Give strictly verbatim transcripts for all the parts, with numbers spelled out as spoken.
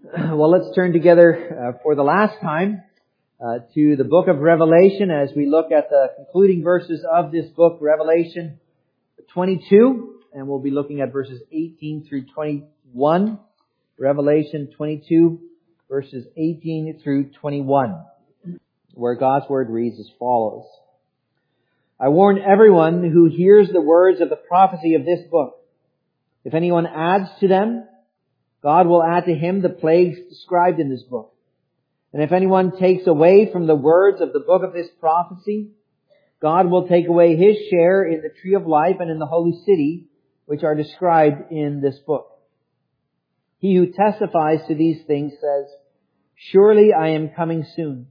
Well, let's turn together uh, for the last time uh, to the book of Revelation as we look at the concluding verses of this book, Revelation twenty-two, and we'll be looking at verses eighteen through twenty-one. Revelation twenty-two, verses eighteen through twenty-one, where God's Word reads as follows. I warn everyone who hears the words of the prophecy of this book. If anyone adds to them, God will add to him the plagues described in this book. And if anyone takes away from the words of the book of this prophecy, God will take away his share in the tree of life and in the holy city, which are described in this book. He who testifies to these things says, Surely I am coming soon.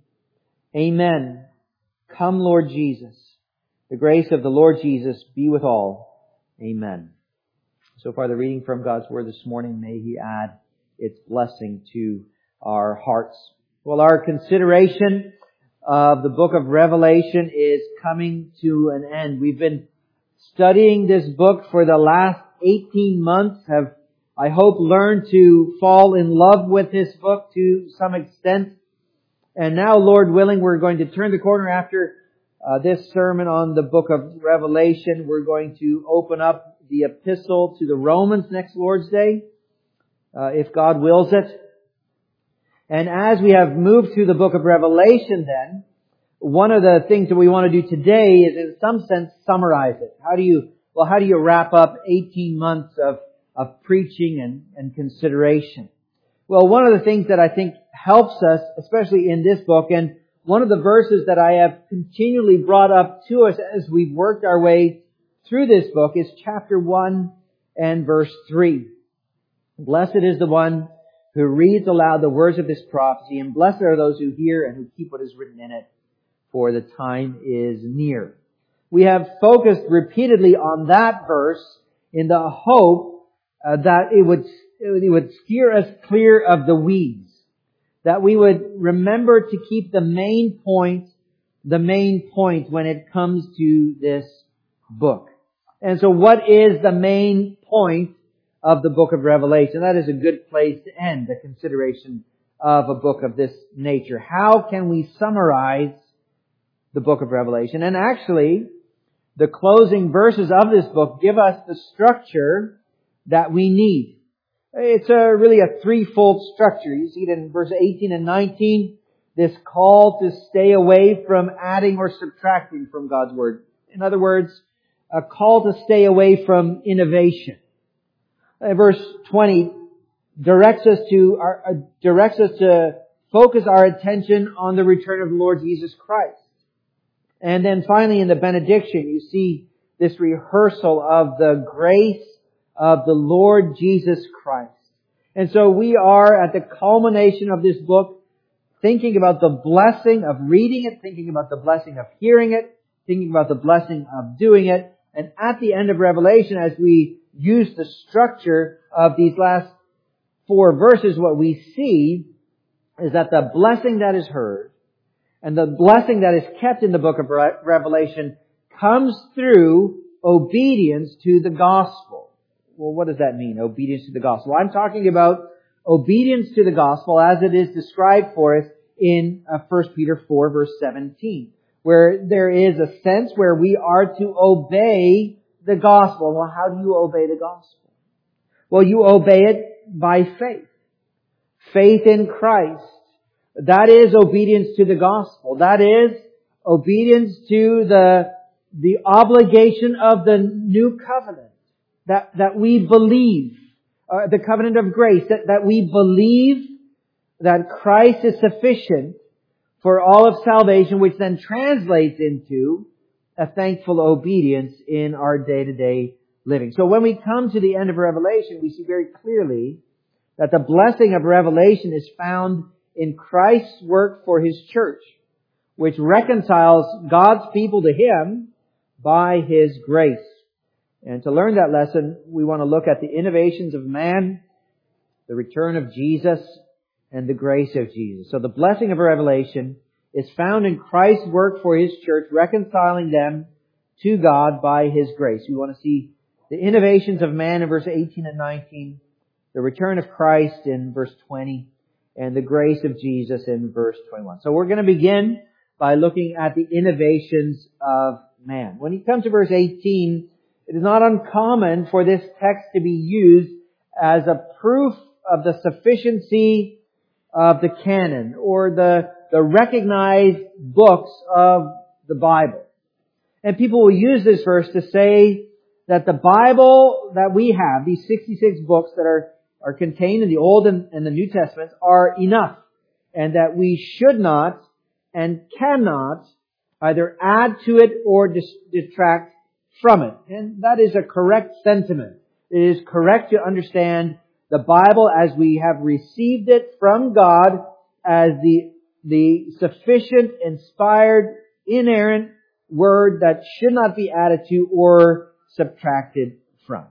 Amen. Come, Lord Jesus. The grace of the Lord Jesus be with all. Amen. So far the reading from God's Word this morning, may He add its blessing to our hearts. Well, our consideration of the book of Revelation is coming to an end. We've been studying this book for the last eighteen months, have, I hope, learned to fall in love with this book to some extent. And now, Lord willing, we're going to turn the corner after uh, this sermon on the book of Revelation. We're going to open up the epistle to the Romans next Lord's Day, uh, if God wills it. And as we have moved through the book of Revelation then, one of the things that we want to do today is in some sense summarize it. How do you, well, how do you wrap up eighteen months of, of preaching and, and consideration? Well, one of the things that I think helps us, especially in this book, and one of the verses that I have continually brought up to us as we've worked our way through this book is chapter one and verse three. Blessed is the one who reads aloud the words of this prophecy, and blessed are those who hear and who keep what is written in it, for the time is near. We have focused repeatedly on that verse in the hope uh, that it would, it would steer us clear of the weeds. That we would remember to keep the main point, the main point when it comes to this book. And so what is the main point of the book of Revelation? That is a good place to end the consideration of a book of this nature. How can we summarize the book of Revelation? And actually, the closing verses of this book give us the structure that we need. It's a really a threefold structure. You see it in verse eighteen and nineteen. This call to stay away from adding or subtracting from God's Word. In other words, a call to stay away from innovation. Uh, verse twenty directs us to our, uh, directs us to focus our attention on the return of the Lord Jesus Christ. And then finally in the benediction, you see this rehearsal of the grace of the Lord Jesus Christ. And so we are at the culmination of this book, thinking about the blessing of reading it, thinking about the blessing of hearing it, thinking about the blessing of doing it. And at the end of Revelation, as we use the structure of these last four verses, what we see is that the blessing that is heard and the blessing that is kept in the book of Revelation comes through obedience to the gospel. Well, what does that mean, obedience to the gospel? I'm talking about obedience to the gospel as it is described for us in First Peter four, verse seventeen. Where there is a sense where we are to obey the gospel. Well, how do you obey the gospel? Well, you obey it by faith. Faith in Christ. That is obedience to the gospel. That is obedience to the, the obligation of the new covenant. That, that we believe. Uh, the covenant of grace. That, that we believe that Christ is sufficient for all of salvation, which then translates into a thankful obedience in our day-to-day living. So when we come to the end of Revelation, we see very clearly that the blessing of Revelation is found in Christ's work for His church, which reconciles God's people to Him by His grace. And to learn that lesson, we want to look at the innovations of man, the return of Jesus, and the grace of Jesus. So the blessing of Revelation is found in Christ's work for His church, reconciling them to God by His grace. We want to see the innovations of man in verse eighteen and nineteen, the return of Christ in verse twenty, and the grace of Jesus in verse twenty-one. So we're going to begin by looking at the innovations of man. When you come to verse eighteen, it is not uncommon for this text to be used as a proof of the sufficiency of the canon or the, the recognized books of the Bible. And people will use this verse to say that the Bible that we have, these sixty-six books that are, are contained in the Old and, and the New Testaments, are enough, and that we should not and cannot either add to it or dis- detract from it. And that is a correct sentiment. It is correct to understand the Bible as we have received it from God as the, the sufficient, inspired, inerrant Word that should not be added to or subtracted from.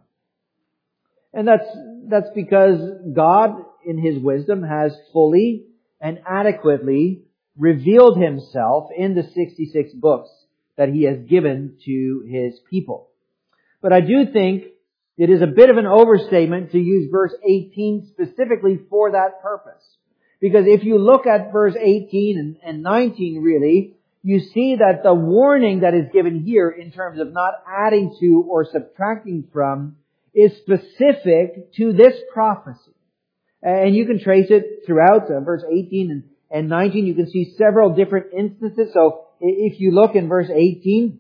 And that's, that's because God, in His wisdom, has fully and adequately revealed Himself in the sixty-six books that He has given to His people. But I do think it is a bit of an overstatement to use verse eighteen specifically for that purpose. Because if you look at verse eighteen and, and nineteen really, you see that the warning that is given here in terms of not adding to or subtracting from is specific to this prophecy. And you can trace it throughout uh, verse eighteen and, and nineteen. You can see several different instances. So if you look in verse eighteen,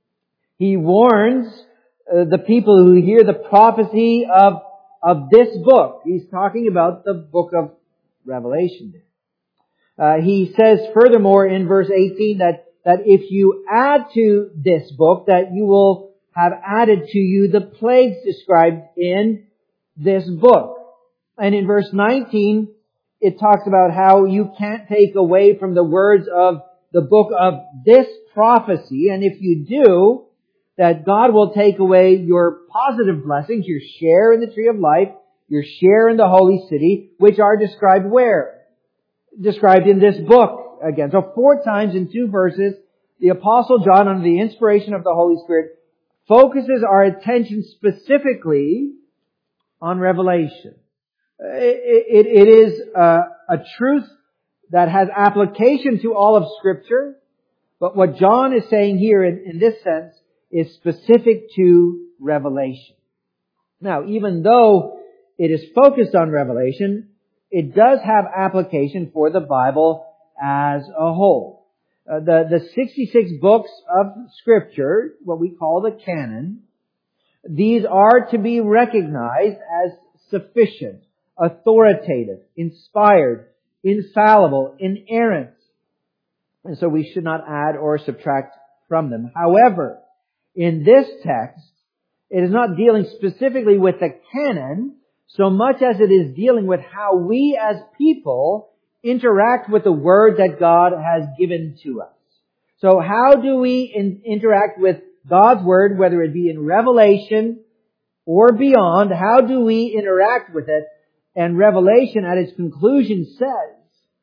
He warns uh, the people who hear the prophecy of, of this book. He's talking about the book of Revelation. Uh, he says furthermore in verse eighteen that, that if you add to this book, that you will have added to you the plagues described in this book. And in verse nineteen, it talks about how you can't take away from the words of the book of this prophecy. And if you do, that God will take away your positive blessings, your share in the tree of life, your share in the holy city, which are described where? Described in this book again. So four times in two verses, the Apostle John, under the inspiration of the Holy Spirit, focuses our attention specifically on Revelation. It, it, it is a, a truth that has application to all of Scripture, but what John is saying here in, in this sense is specific to Revelation. Now, even though it is focused on Revelation, it does have application for the Bible as a whole. Uh, the, the sixty-six books of Scripture, what we call the canon, these are to be recognized as sufficient, authoritative, inspired, infallible, inerrant. And so we should not add or subtract from them. However, in this text, it is not dealing specifically with the canon so much as it is dealing with how we as people interact with the Word that God has given to us. So how do we in, interact with God's Word, whether it be in Revelation or beyond? How do we interact with it? And Revelation at its conclusion says,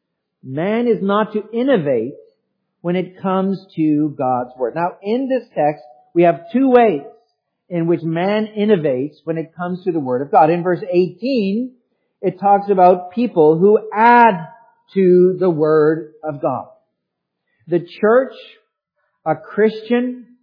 man is not to innovate when it comes to God's Word. Now, in this text, we have two ways in which man innovates when it comes to the Word of God. In verse eighteen, it talks about people who add to the Word of God. The church, a Christian,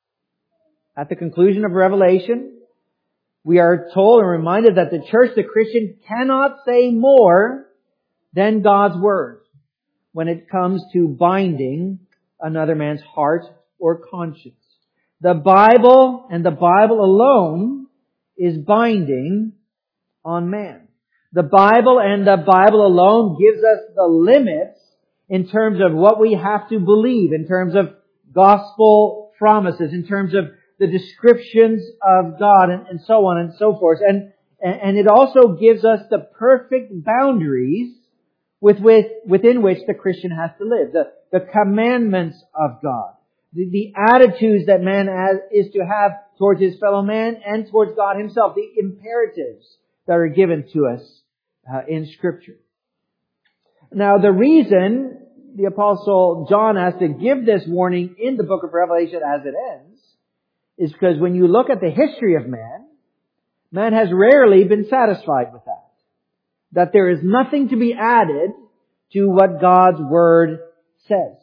at the conclusion of Revelation, we are told and reminded that the church, the Christian, cannot say more than God's Word when it comes to binding another man's heart or conscience. The Bible and the Bible alone is binding on man. The Bible and the Bible alone gives us the limits in terms of what we have to believe, in terms of gospel promises, in terms of the descriptions of God, and, and so on and so forth. And, and it also gives us the perfect boundaries with, with, within which the Christian has to live. The, the commandments of God. The, the attitudes that man has, is to have towards his fellow man and towards God Himself. The imperatives that are given to us uh, in Scripture. Now, the reason the Apostle John has to give this warning in the book of Revelation as it ends is because when you look at the history of man, man has rarely been satisfied with that. that there is nothing to be added to what God's Word says.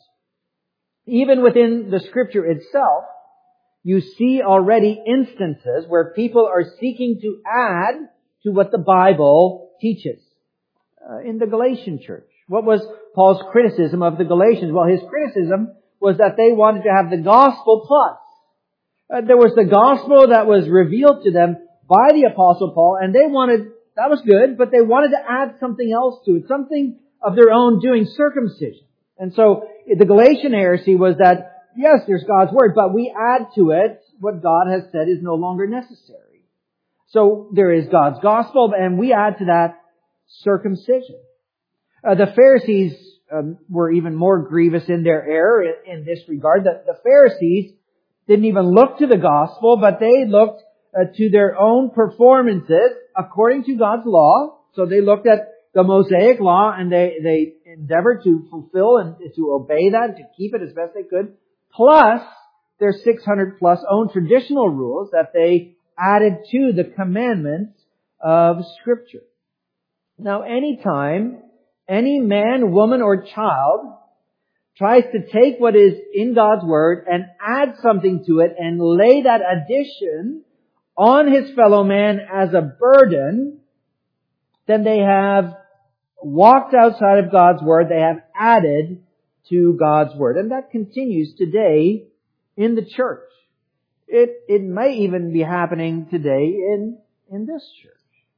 Even within the Scripture itself, you see already instances where people are seeking to add to what the Bible teaches. Uh, in the Galatian church, what was Paul's criticism of the Galatians? Well, his criticism was that they wanted to have the gospel plus. Uh, there was the gospel that was revealed to them by the Apostle Paul, and they wanted, that was good, but they wanted to add something else to it, something of their own doing, circumcision. And so the Galatian heresy was that, yes, there's God's Word, but we add to it what God has said is no longer necessary. So there is God's gospel, and we add to that circumcision. Uh, the Pharisees um, were even more grievous in their error in, in this regard. The, the Pharisees didn't even look to the gospel, but they looked uh, to their own performances according to God's law. So they looked at the Mosaic law and they, they endeavored to fulfill and to obey that, to keep it as best they could, plus their six hundred plus own traditional rules that they added to the commandments of Scripture. Now, anytime any man, woman, or child tries to take what is in God's Word and add something to it and lay that addition on his fellow man as a burden, then they have walked outside of God's Word. They have added to God's Word. And that continues today in the church. It, it may even be happening today in, in this church.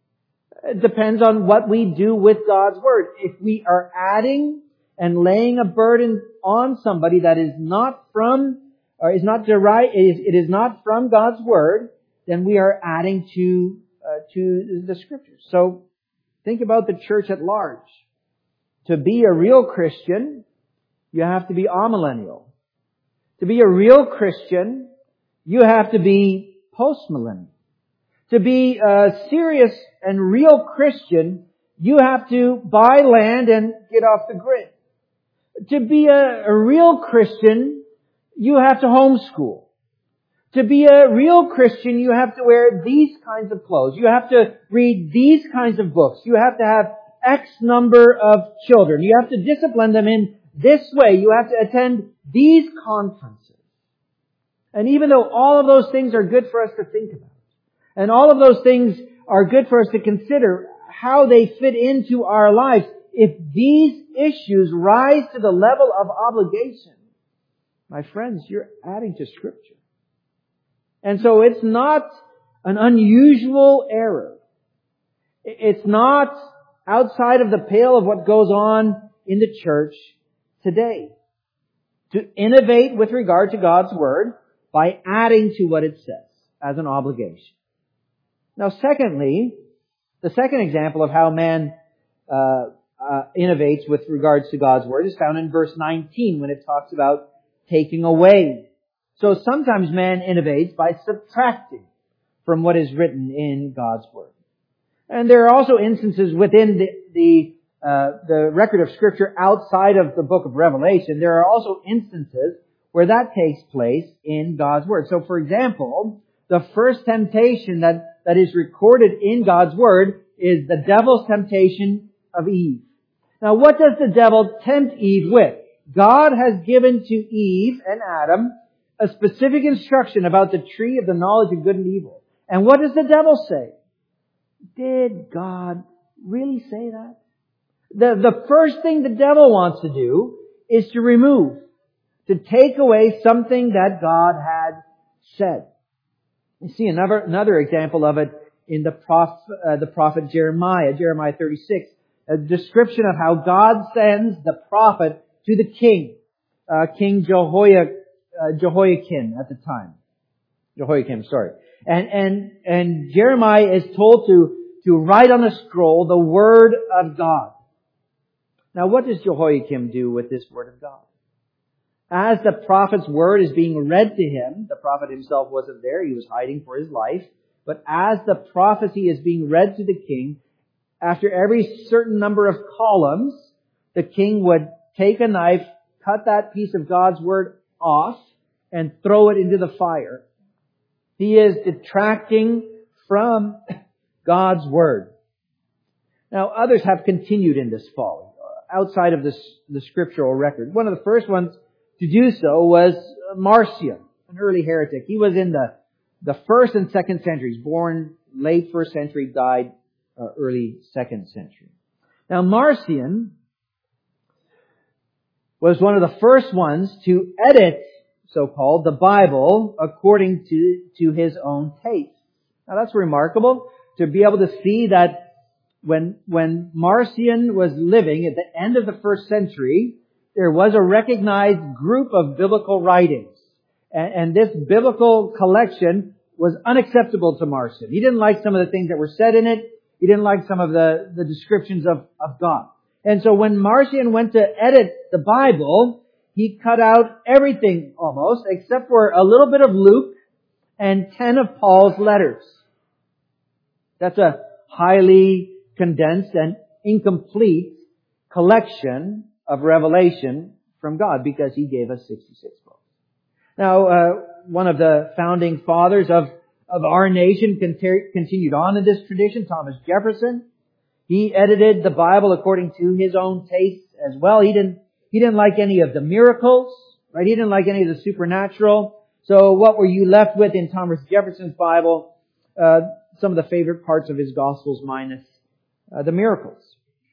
It depends on what we do with God's Word. If we are adding and laying a burden on somebody that is not from, or is not derived, it is not from God's Word, then we are adding to, uh, to the Scriptures. So, think about the church at large. To be a real Christian, you have to be amillennial. To be a real Christian, you have to be postmillennial. To be a serious and real Christian, you have to buy land and get off the grid. To be a, a real Christian, you have to homeschool. To be a real Christian, you have to wear these kinds of clothes. You have to read these kinds of books. You have to have X number of children. You have to discipline them in this way. You have to attend these conferences. And even though all of those things are good for us to think about, and all of those things are good for us to consider how they fit into our lives, if these issues rise to the level of obligation, my friends, you're adding to Scripture. And so it's not an unusual error. It's not outside of the pale of what goes on in the church today. To innovate with regard to God's Word by adding to what it says as an obligation. Now, secondly, the second example of how man uh, uh, innovates with regards to God's Word is found in verse nineteen when it talks about taking away. So sometimes man innovates by subtracting from what is written in God's Word. And there are also instances within the the, uh, the record of Scripture outside of the book of Revelation. There are also instances where that takes place in God's Word. So, for example, the first temptation that that is recorded in God's Word is the devil's temptation of Eve. Now, what does the devil tempt Eve with? God has given to Eve and Adam a specific instruction about the tree of the knowledge of good and evil. And what does the devil say? Did God really say that? The, the first thing the devil wants to do is to remove, to take away something that God had said. You see another, another example of it in the prophet, uh, the prophet Jeremiah, Jeremiah thirty-six, a description of how God sends the prophet to the king, uh, King Jehoiakim, uh, Jehoiakim at the time. Jehoiakim, sorry. And, and, and Jeremiah is told to, to write on a scroll the Word of God. Now, what does Jehoiakim do with this Word of God? As the prophet's word is being read to him, the prophet himself wasn't there, he was hiding for his life, but as the prophecy is being read to the king, after every certain number of columns, the king would take a knife, cut that piece of God's Word off, and throw it into the fire. He is detracting from God's Word. Now, others have continued in this folly, outside of this, the scriptural record. One of the first ones to do so was Marcion, an early heretic. He was in the, the first and second centuries, born late first century, died uh, early second century. Now, Marcion was one of the first ones to edit, so-called, the Bible according to, to his own taste. Now, that's remarkable to be able to see that when, when Marcion was living at the end of the first century, there was a recognized group of biblical writings. And, and this biblical collection was unacceptable to Marcion. He didn't like some of the things that were said in it. He didn't like some of the, the descriptions of, of God. And so when Marcion went to edit the Bible, he cut out everything almost, except for a little bit of Luke and ten of Paul's letters. That's a highly condensed and incomplete collection of revelation from God, because He gave us sixty-six books. Now, uh, one of the founding fathers of, of our nation continued on in this tradition, Thomas Jefferson. He edited the Bible according to his own tastes as well. He didn't, he didn't like any of the miracles, right? He didn't like any of the supernatural. So what were you left with in Thomas Jefferson's Bible? Uh, some of the favorite parts of his Gospels minus uh, the miracles.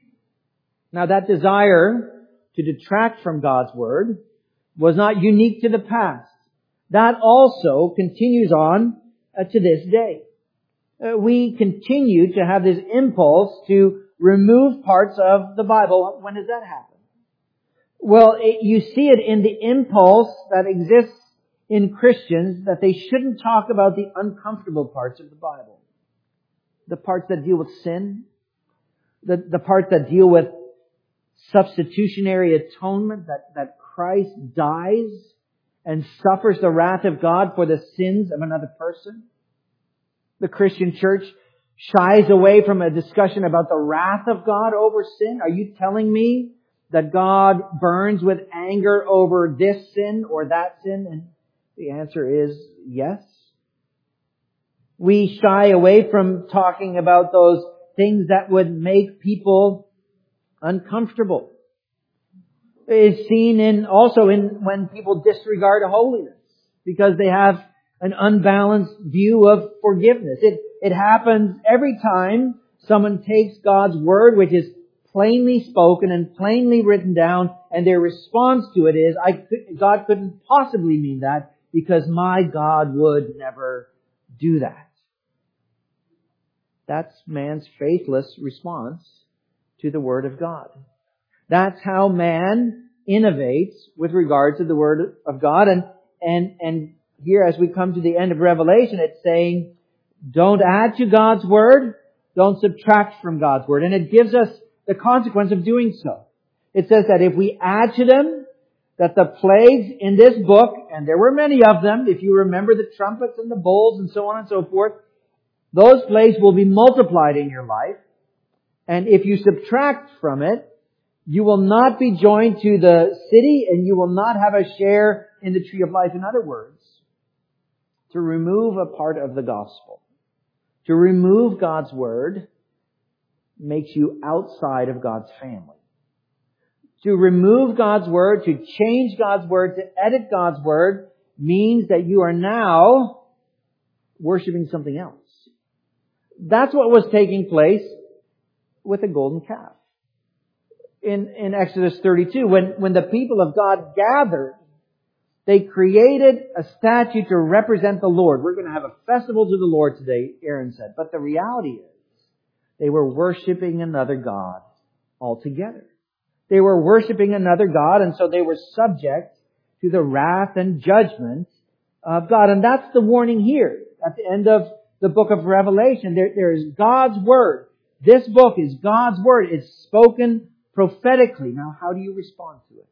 Now, that desire to detract from God's Word was not unique to the past. That also continues on uh, to this day. Uh, we continue to have this impulse to remove parts of the Bible. When does that happen? Well, it, you see it in the impulse that exists in Christians that they shouldn't talk about the uncomfortable parts of the Bible. The parts that deal with sin. The, the parts that deal with substitutionary atonement, that, that Christ dies and suffers the wrath of God for the sins of another person. The Christian church shies away from a discussion about the wrath of God over sin. Are you telling me that God burns with anger over this sin or that sin? And the answer is yes. We shy away from talking about those things that would make people uncomfortable. It's seen in also in when people disregard holiness because they have an unbalanced view of forgiveness. It, it happens every time someone takes God's Word, which is plainly spoken and plainly written down, and their response to it is, I could, God couldn't possibly mean that because my God would never do that. That's man's faithless response to the Word of God. That's how man innovates with regard to the Word of God. And, and, and here as we come to the end of Revelation, it's saying, don't add to God's Word, don't subtract from God's Word. And it gives us the consequence of doing so. It says that if we add to them, that the plagues in this book, and there were many of them, if you remember the trumpets and the bowls and so on and so forth, those plagues will be multiplied in your life. And if you subtract from it, you will not be joined to the city and you will not have a share in the tree of life. In other words, to remove a part of the gospel, to remove God's Word, makes you outside of God's family. To remove God's Word, to change God's Word, to edit God's Word, means that you are now worshiping something else. That's what was taking place with the golden calf. In, in Exodus thirty-two, when, when the people of God gathered, they created a statue to represent the Lord. We're going to have a festival to the Lord today, Aaron said. But the reality is, they were worshiping another God altogether. They were worshiping another God, and so they were subject to the wrath and judgment of God. And that's the warning here at the end of the book of Revelation. There, there is God's Word. This book is God's Word. It's spoken prophetically. Now, how do you respond to it?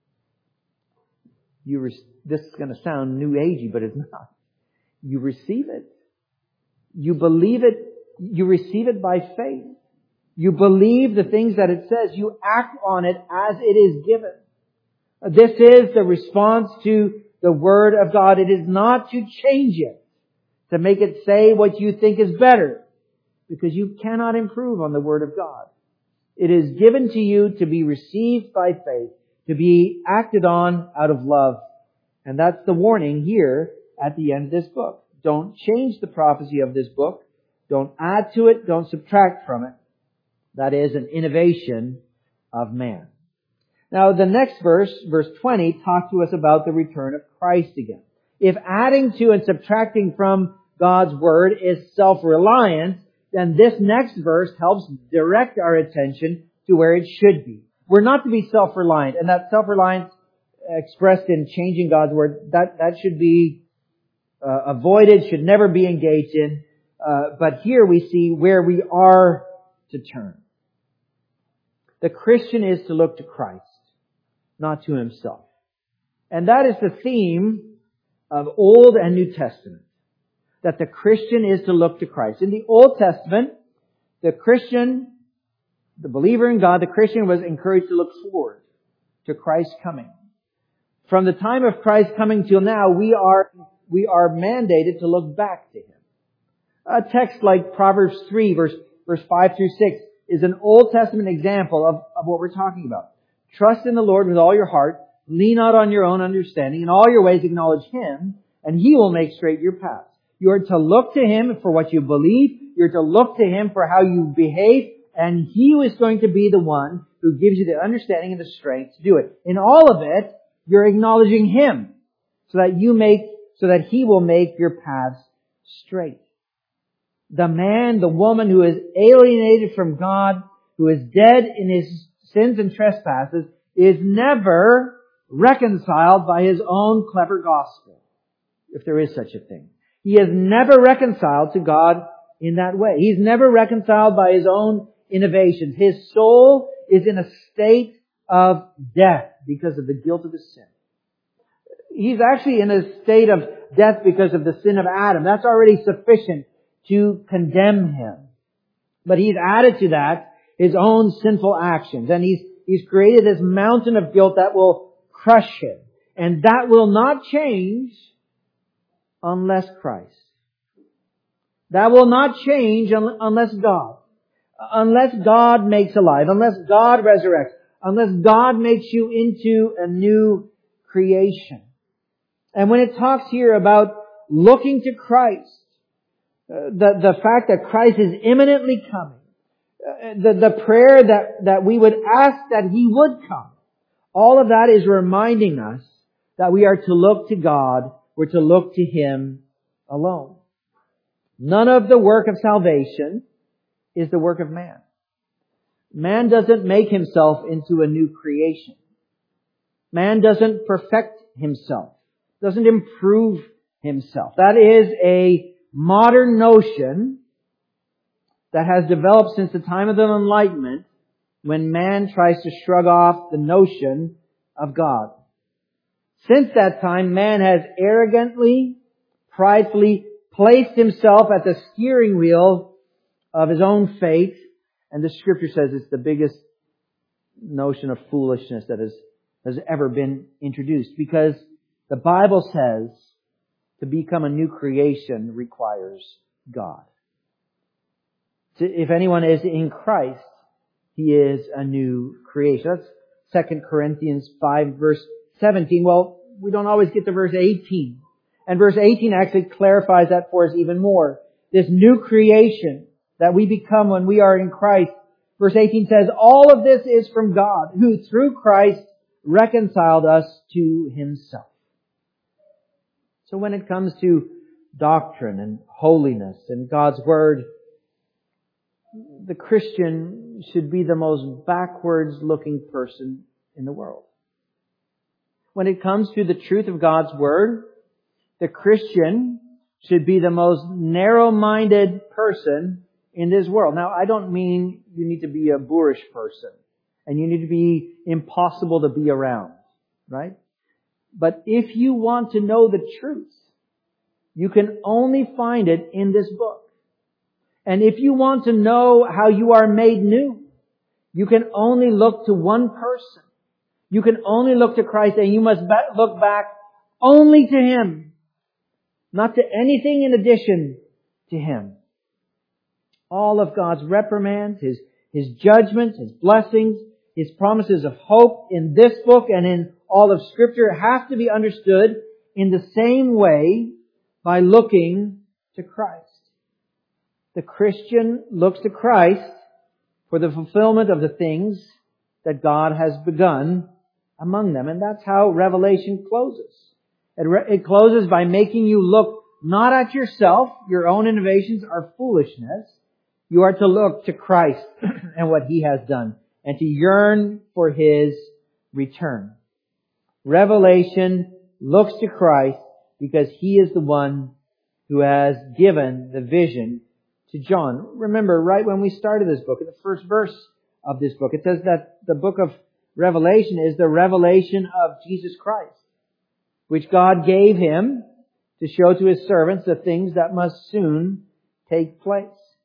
You re- this is going to sound new agey, but it's not. You receive it. You believe it. You receive it by faith. You believe the things that it says. You act on it as it is given. This is the response to the Word of God. It is not to change it, to make it say what you think is better, because you cannot improve on the Word of God. It is given to you to be received by faith, to be acted on out of love. And that's the warning here at the end of this book. Don't change the prophecy of this book. Don't add to it. Don't subtract from it. That is an innovation of man. Now the next verse, verse twenty, talks to us about the return of Christ again. If adding to and subtracting from God's Word is self-reliant, then this next verse helps direct our attention to where it should be. We're not to be self-reliant, and that self-reliance expressed in changing God's Word, that, that should be uh, avoided, should never be engaged in. Uh, but here we see where we are to turn. The Christian is to look to Christ, not to himself. And that is the theme of Old and New Testament. That the Christian is to look to Christ. In the Old Testament, the Christian, the believer in God, the Christian was encouraged to look forward to Christ's coming. From the time of Christ's coming till now, we are, we are mandated to look back to Him. A text like Proverbs three, verse, verse five through six, is an Old Testament example of, of what we're talking about. Trust in the Lord with all your heart. Lean not on your own understanding. In all your ways acknowledge Him, and He will make straight your paths. You are to look to Him for what you believe. You're to look to Him for how you behave. And He is going to be the one who gives you the understanding and the strength to do it. In all of it, you're acknowledging Him so that you make, so that He will make your paths straight. The man, the woman who is alienated from God, who is dead in his sins and trespasses, is never reconciled by his own clever gospel, if there is such a thing. He is never reconciled to God in that way. He's never reconciled by his own innovations. His soul is in a state of death because of the guilt of his sin. He's actually in a state of death because of the sin of Adam. That's already sufficient to condemn him. But he's added to that his own sinful actions. And he's, he's created this mountain of guilt that will crush him. And that will not change unless Christ. That will not change un- unless God. Unless God makes alive. Unless God resurrects. Unless God makes you into a new creation. And when it talks here about looking to Christ, uh, the, the fact that Christ is imminently coming, uh, the, the prayer that, that we would ask that He would come, all of that is reminding us that we are to look to God. We're to look to Him alone. None of the work of salvation is the work of man. Man doesn't make himself into a new creation. Man doesn't perfect himself. Doesn't improve himself. That is a modern notion that has developed since the time of the Enlightenment, when man tries to shrug off the notion of God. Since that time, man has arrogantly, pridefully placed himself at the steering wheel of his own fate. And the Scripture says it's the biggest notion of foolishness that has, has ever been introduced. Because the Bible says to become a new creation requires God. If anyone is in Christ, he is a new creation. That's Second Corinthians five, verse seventeen. Well, we don't always get to verse eighteen. And verse eighteen actually clarifies that for us even more. This new creation that we become when we are in Christ. Verse eighteen says, all of this is from God, who through Christ reconciled us to Himself. So when it comes to doctrine and holiness and God's Word, the Christian should be the most backwards looking person in the world. When it comes to the truth of God's Word, the Christian should be the most narrow-minded person in this world. Now, I don't mean you need to be a boorish person and you need to be impossible to be around, right? But if you want to know the truth, you can only find it in this book. And if you want to know how you are made new, you can only look to one person. You can only look to Christ, and you must look back only to Him. Not to anything in addition to Him. All of God's reprimands, His, His judgments, His blessings, His promises of hope in this book and in all of Scripture have to be understood in the same way by looking to Christ. The Christian looks to Christ for the fulfillment of the things that God has begun among them. And that's how Revelation closes. It, re- it closes by making you look not at yourself. Your own innovations are foolishness. You are to look to Christ and what He has done, and to yearn for His return. Revelation looks to Christ because He is the one who has given the vision to John. Remember, right when we started this book, in the first verse of this book, it says that the book of Revelation is the revelation of Jesus Christ, which God gave Him to show to His servants the things that must soon take place.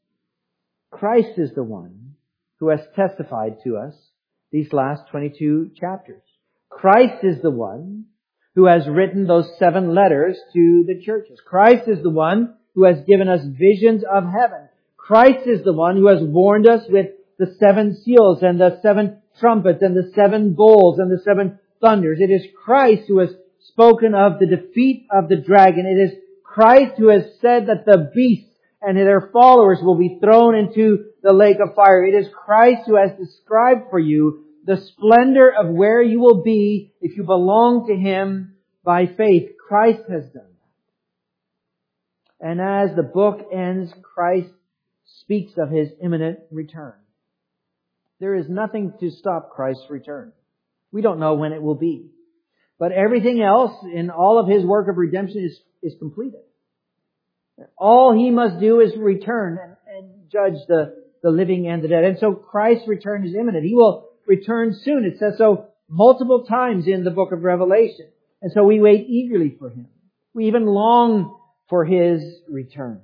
Christ is the one who has testified to us these last twenty-two chapters. Christ is the one who has written those seven letters to the churches. Christ is the one who has given us visions of heaven. Christ is the one who has warned us with the seven seals and the seven trumpets and the seven bowls and the seven thunders. It is Christ who has spoken of the defeat of the dragon. It is Christ who has said that the beast and their followers will be thrown into the lake of fire. It is Christ who has described for you the splendor of where you will be if you belong to Him by faith. Christ has done that. And as the book ends, Christ speaks of His imminent return. There is nothing to stop Christ's return. We don't know when it will be. But everything else in all of His work of redemption is, is completed. All He must do is return and, and judge the, the living and the dead. And so Christ's return is imminent. He will return soon. It says so multiple times in the book of Revelation. And so we wait eagerly for Him. We even long for His return.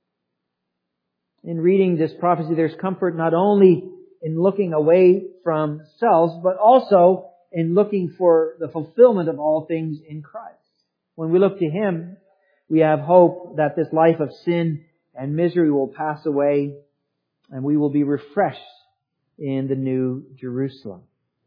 In reading this prophecy, there's comfort not only in looking away from selves, but also in looking for the fulfillment of all things in Christ. When we look to Him, we have hope that this life of sin and misery will pass away and we will be refreshed in the new Jerusalem.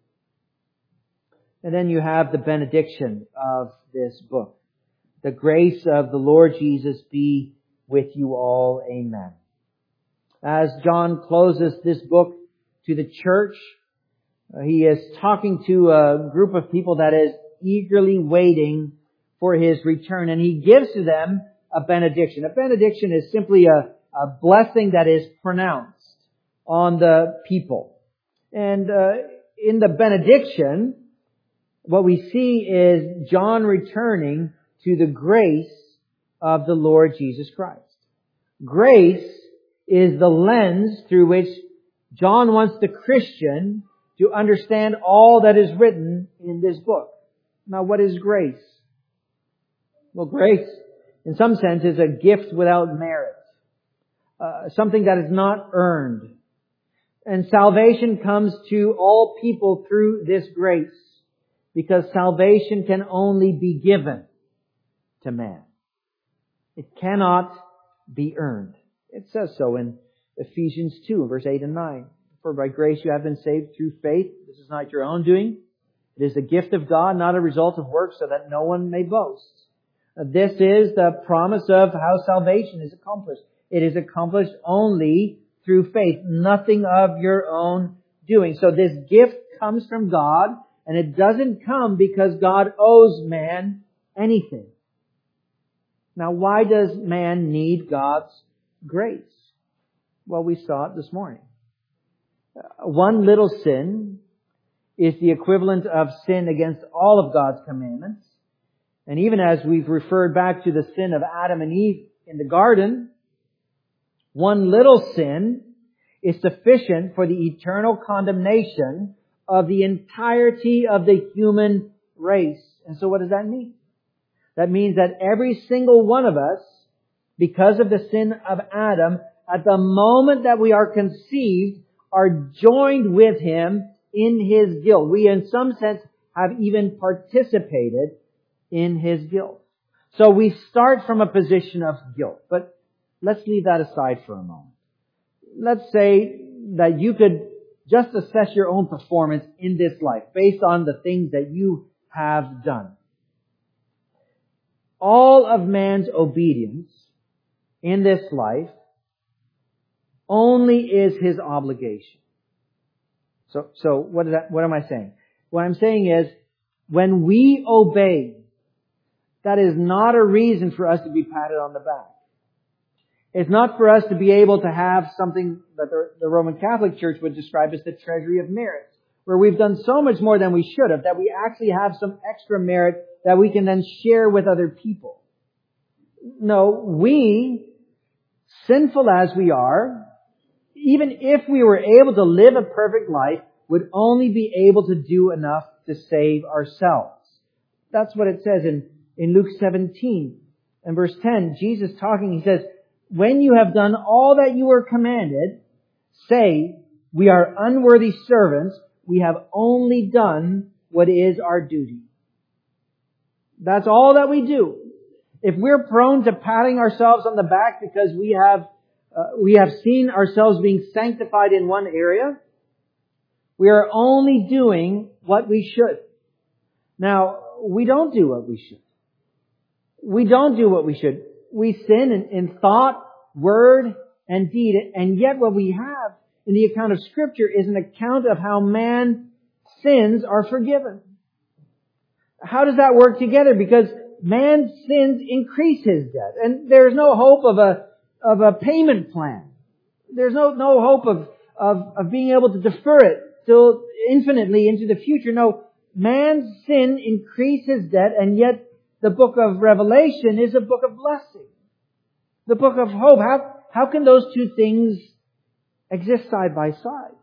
And then you have the benediction of this book. The grace of the Lord Jesus be with you all. Amen. As John closes this book to the church, he is talking to a group of people that is eagerly waiting for His return. And he gives to them a benediction. A benediction is simply a, a blessing that is pronounced on the people. And uh, in the benediction, what we see is John returning to the grace of the Lord Jesus Christ. Grace is the lens through which John wants the Christian to understand all that is written in this book. Now, what is grace? Well, grace, in some sense, is a gift without merit. Uh, something that is not earned. And salvation comes to all people through this grace, because salvation can only be given to man. It cannot be earned. It says so in Ephesians two, verse eight and nine. For by grace you have been saved through faith. This is not your own doing. It is the gift of God, not a result of works, so that no one may boast. This is the promise of how salvation is accomplished. It is accomplished only through faith, nothing of your own doing. So this gift comes from God, and it doesn't come because God owes man anything. Now, why does man need God's grace? Well, we saw it this morning. One little sin is the equivalent of sin against all of God's commandments. And even as we've referred back to the sin of Adam and Eve in the garden, one little sin is sufficient for the eternal condemnation of the entirety of the human race. And so what does that mean? That means that every single one of us, because of the sin of Adam, at the moment that we are conceived, are joined with him in his guilt. We, in some sense, have even participated in his guilt. So we start from a position of guilt. But let's leave that aside for a moment. Let's say that you could just assess your own performance in this life based on the things that you have done. All of man's obedience in this life only is his obligation. So, so what is that, what am I saying? What I'm saying is, when we obey, that is not a reason for us to be patted on the back. It's not for us to be able to have something that the, the Roman Catholic Church would describe as the treasury of merit, where we've done so much more than we should have, that we actually have some extra merit that we can then share with other people. No, we, sinful as we are, even if we were able to live a perfect life, would only be able to do enough to save ourselves. That's what it says in, in Luke seventeen and verse ten. Jesus talking, He says, when you have done all that you were commanded, say, we are unworthy servants. We have only done what is our duty. That's all that we do. If we're prone to patting ourselves on the back because we have uh, we have seen ourselves being sanctified in one area, we are only doing what we should. Now, we don't do what we should. We don't do what we should. We sin in, in thought, word, and deed. And yet what we have in the account of Scripture is an account of how man's sins are forgiven. How does that work together? Because man's sins increase his debt. And there's no hope of a of a payment plan. There's no, no hope of, of, of being able to defer it till infinitely into the future. No, man's sin increases debt, and yet the book of Revelation is a book of blessing. The book of hope. How, how can those two things exist side by side?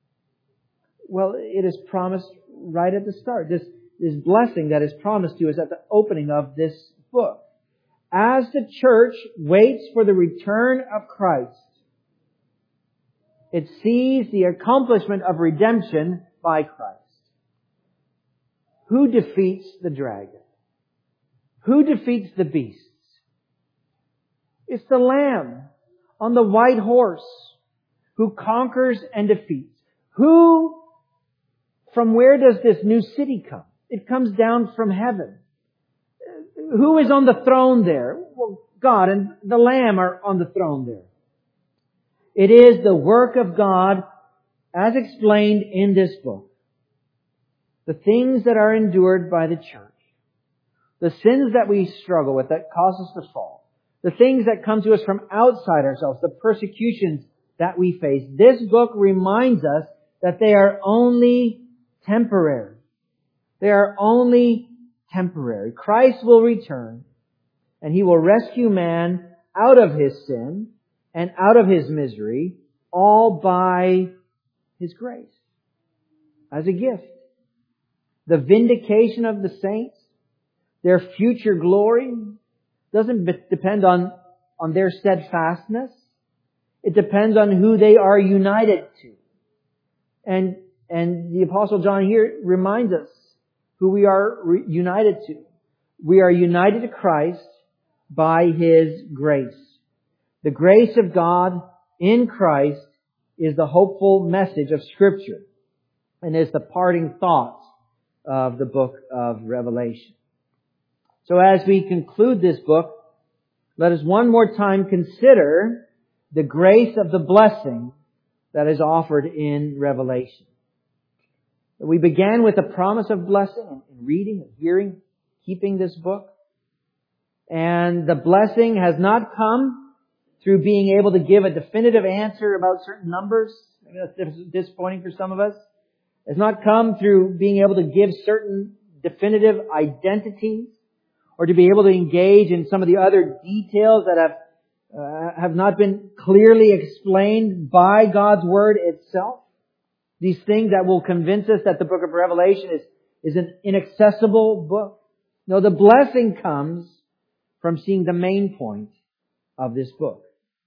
Well, it is promised right at the start. This, this blessing that is promised to us at the opening of this book. As the church waits for the return of Christ, it sees the accomplishment of redemption by Christ. Who defeats the dragon? Who defeats the beasts? It's the Lamb on the white horse who conquers and defeats. Who, from where does this new city come? It comes down from heaven. Who is on the throne there? Well, God and the Lamb are on the throne there. It is the work of God as explained in this book. The things that are endured by the church. The sins that we struggle with that cause us to fall. The things that come to us from outside ourselves. The persecutions that we face. This book reminds us that they are only temporary. They are only temporary. Christ will return and He will rescue man out of his sin and out of his misery, all by His grace, as a gift. The vindication of the saints, their future glory, doesn't depend on, on their steadfastness. It depends on who they are united to. And, and the Apostle John here reminds us who we are re- united to. We are united to Christ by His grace. The grace of God in Christ is the hopeful message of Scripture and is the parting thought of the book of Revelation. So as we conclude this book, let us one more time consider the grace of the blessing that is offered in Revelation. We began with a promise of blessing in reading and hearing, keeping this book. And the blessing has not come through being able to give a definitive answer about certain numbers. Maybe that's disappointing for some of us. It's not come through being able to give certain definitive identities or to be able to engage in some of the other details that have uh, have not been clearly explained by God's Word itself. These things that will convince us that the book of Revelation is, is an inaccessible book. No, the blessing comes from seeing the main point of this book.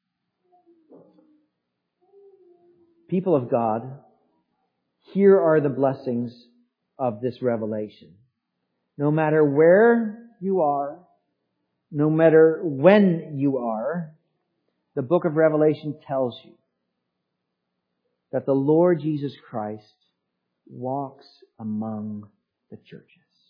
People of God, here are the blessings of this revelation. No matter where you are, no matter when you are, the book of Revelation tells you that the Lord Jesus Christ walks among the churches.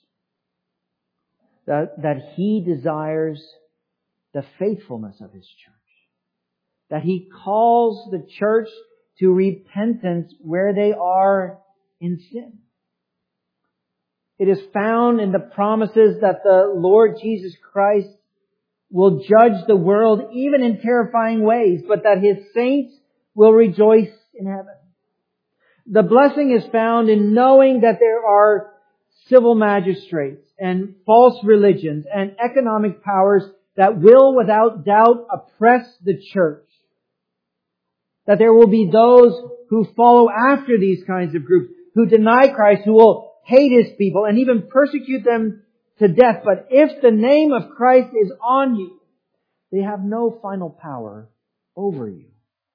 That, that He desires the faithfulness of His church. That He calls the church to repentance where they are in sin. It is found in the promises that the Lord Jesus Christ will judge the world even in terrifying ways, but that His saints will rejoice in heaven. The blessing is found in knowing that there are civil magistrates and false religions and economic powers that will without doubt oppress the church. That there will be those who follow after these kinds of groups, who deny Christ, who will hate His people and even persecute them to death. But if the name of Christ is on you, they have no final power over you.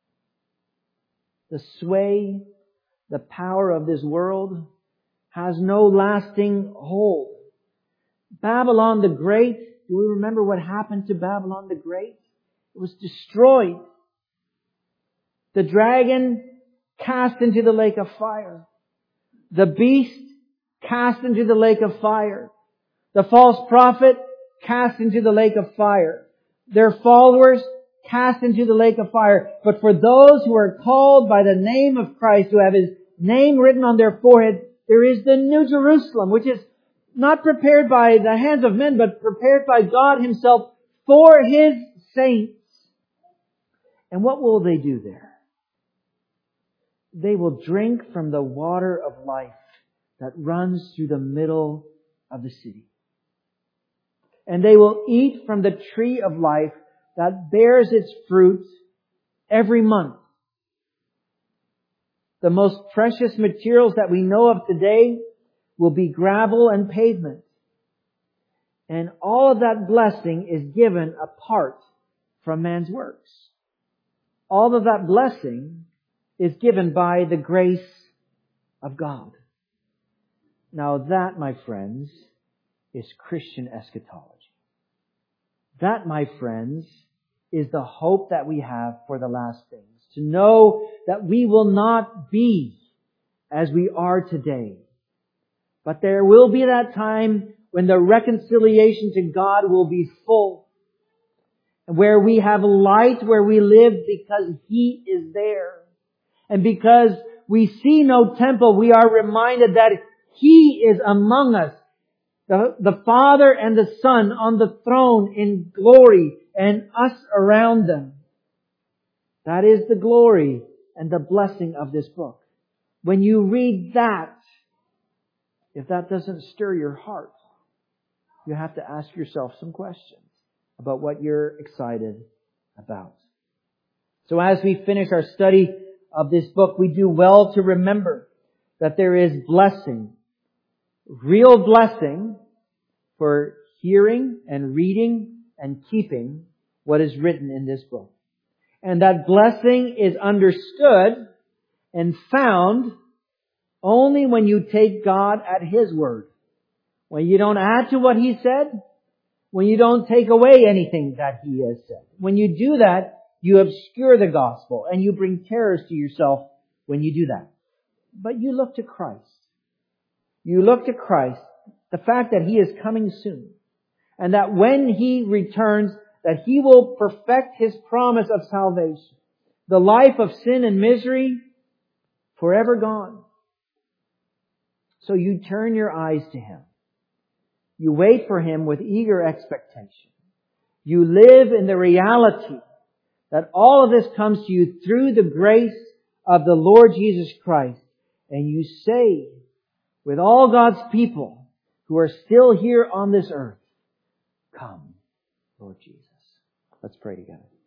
The sway, the power of this world has no lasting hold. Babylon the Great, do we remember what happened to Babylon the Great? It was destroyed. The dragon cast into the lake of fire. The beast cast into the lake of fire. The false prophet cast into the lake of fire. Their followers cast into the lake of fire. But for those who are called by the name of Christ, who have His name written on their forehead, there is the New Jerusalem, which is not prepared by the hands of men, but prepared by God Himself for His saints. And what will they do there? They will drink from the water of life that runs through the middle of the city. And they will eat from the tree of life that bears its fruit every month. The most precious materials that we know of today will be gravel and pavement. And all of that blessing is given apart from man's works. All of that blessing is given by the grace of God. Now that, my friends, is Christian eschatology. That, my friends, is the hope that we have for the last things. To know that we will not be as we are today. But there will be that time when the reconciliation to God will be full. And where we have light where we live because He is there. And because we see no temple, we are reminded that He is among us. The, the Father and the Son on the throne in glory and us around them. That is the glory and the blessing of this book. When you read that, if that doesn't stir your heart, you have to ask yourself some questions about what you're excited about. So as we finish our study of this book, we do well to remember that there is blessing, real blessing for hearing and reading and keeping what is written in this book. And that blessing is understood and found only when you take God at His word. When you don't add to what He said. When you don't take away anything that He has said. When you do that, you obscure the gospel and you bring terrors to yourself when you do that. But you look to Christ. You look to Christ, the fact that He is coming soon. And that when He returns, that He will perfect His promise of salvation. The life of sin and misery, forever gone. So you turn your eyes to Him. You wait for Him with eager expectation. You live in the reality that all of this comes to you through the grace of the Lord Jesus Christ. And you say, with all God's people who are still here on this earth, come, Lord Jesus. Let's pray together.